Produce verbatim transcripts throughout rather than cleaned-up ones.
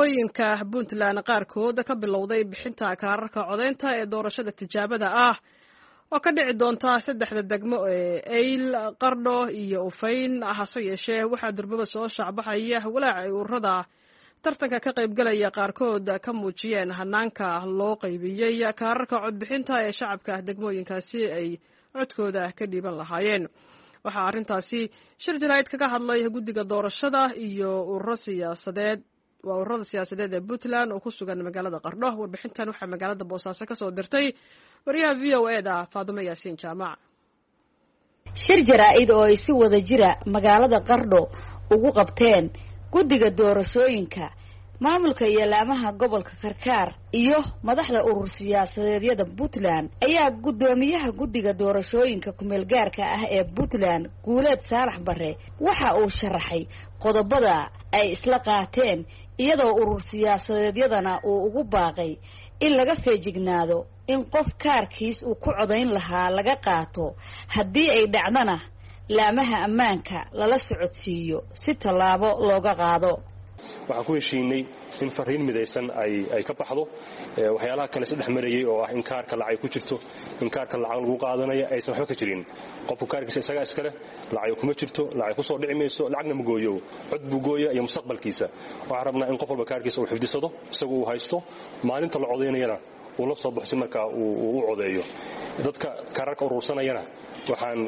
degmooyinka Puntland qaarkood ka bilowday bixinta kaararka codeynta ee doorashada tijaabada ah oo ka dhici doonta saddexda degmo ee Eyl, Qardho iyo Ufayn. hase yeeshee waxaa durbaba soo shacbaxaya walaac ay ururada tartanka ka qaybgalaya qaarkood ka muujiyeen hanaanka loo qaybiyey kaararka codbixinta ee shacabka degmooyinkaasi ay codkooda ka dhiiban lahaayeen. waxaa arrintaasi shir jaraa'id kaga hadlay guddiga doorashada iyo ururo siyaasadeed waa ururada siyaasadeed ee Puntland oo ku sugan magaalada Qardho. warbixintan waxaa magaalada Boosaaso ka soo dirtay wariyaha V O A da Faadumo Yaasiin Jaamac. shir jaraa'id oo ay si wada jira magaalada Qardho ugu qabteen guddiga doorashooyinka maamulka iyo laamaha gobolka Karkaar iyo madaxda urur siyaasadeedyada Puntland ayaa gudoomiyaha guddiga doorashooyinka kumeel gaarka ah ee Puntland Guuleed Saalax Barre waxa uu sharaxay qodobada ay isla qaateen iyadoo urur siyaasadeedyadana uu ugu baaqay in laga feejignaado in qof kaarkiis uu ku codayn lahaa laga qaato haddii ay dhacdana laamaha ammaanka lala socodsiiyo si tallaabo looga qaado. waxaan ku heshiinay in fariin midaysan ay ay ka baxdo waxyaalaha kale saddex marayay oo ah in kaarka lacag ku jirto in kaarka lacag lagu qaadanayo aysan waxba ka jirin. qofku kaarkiisa isaga iskale lacag kuma jirto, lacag ku soo dhici mayso, lacagna ma gooyo, cod buu gooyaa iyo mustaqbalkiisa. waxaan rabnaa in qof walba kaarkiisa uu xifdisado isagu uu haysto, maalinta la codeynayana uu la soo baxo marka uu u codeeyo. dadka kaararka urursanayana waxaan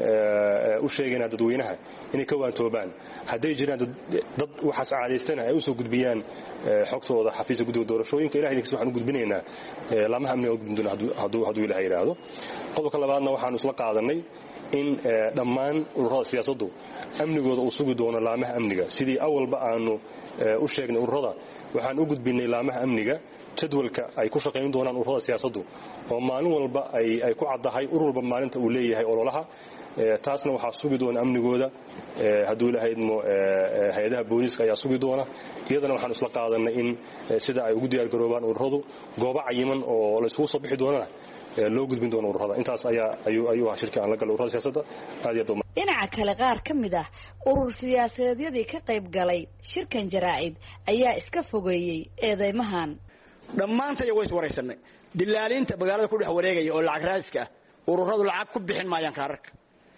u sheegaynaa dadweynaha inay ka waantoobaan hadday jiraan dad waxaas caadaystana ay u soo gudbiyaan xogtooda xafiiska guddiga doorashooyinka. ilaahay idinkiisa waxaan u gudbinaynaa laamaha amniga u gudbina hadduu hadduu ilaahay yidhaahdo. qodobka labaadna waxaanu isla qaadanay in dhammaan ururada siyaasaddu amnigooda uu sugi doono laamaha amniga sidii awalba aanu u sheegnay ururada. waxaan u gudbinay laamaha amniga jadwalka ay ku shaqayn doonaan ururada siyaasaddu oo maalin walba ay ay ku caddahay urur walba maalinta uu leeyahay ololaha. taasna waxaa sugi doona amnigooda hadduu ilaahay idmo hay-adaha booliiska ayaa sugi doona. iyadana waxaan isla qaadanay in sida ay ugu diyaargaroobaan ururadu goobo cayiman oo la isugu soo bixi doonana loo gudbin doono ururada. intaas ayaa ayuu ayuu ahaa shirka aan la galay ururada siyaasadda. aad iyo aad dhinaca kale qaar ka mid ah urur siyaasadeedyadii ka qayb galay shirkan jaraa'id ayaa iska fogeeyey eedeymahan. dhammaantay way iswaraysanay dilaalinta magaalada ku dhex wareegaya oo lacag raadiska ah ururadu lacag ku bixin maayaan kaararka.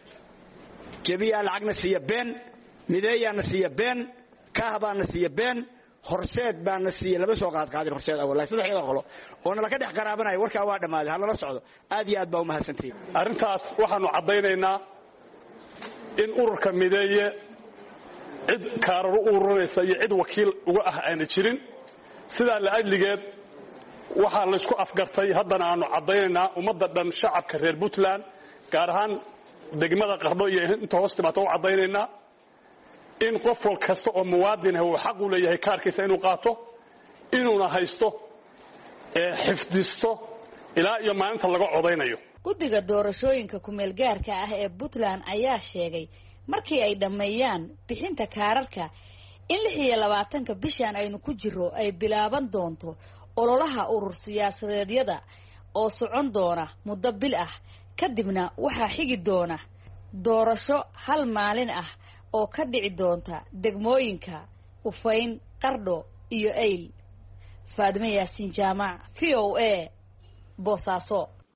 jabiya lacagna siiya been, mideeyana siiya been, kaahbaana siiya been, horseed baana siiya laba soo qaad qaadir horseed awal saddexda qolo oo nala ka dhex qaraabanay warka waa dhamaaday hal la socdo. aad iyo aad baa u mahadsantiin. arrintaas waxaanu cadaynaynaa in ururka mideeye cid kaarar u ururinaysa iyo cid wakiil uga ah aan jirin. sidaa la ajligeed waxaa la isku afgartay haddana aanu cadaynaynaa ummadda dhan shacabka reer Puntland gaar ahaan degmada Qardho iyo inta hoos timaado u cadaynaynaa in qof wal kasta oo muwaadin ah uu xaq u leeyahay kaarkiisa inuu qaato, inuuna haysto ee xifdisto ilaa iyo maalinta laga codeynayo. guddiga doorashooyinka kumeel gaarka ah ee Puntland ayaa sheegay markii ay dhameeyaan bixinta kaararka in lix iyo labaatanka bishan aynu ku jiro ay bilaaban doonto ololaha urur siyaasadeedyada oo socon doona muddo bil ah. kadibna waxaa xigi doona doorasho hal maalin ah oo ka dhici doonta degmooyinka Ufayn, Qardho iyo Eyl. Faadumo Yaasiin Jaamac, V O A, Boosaaso.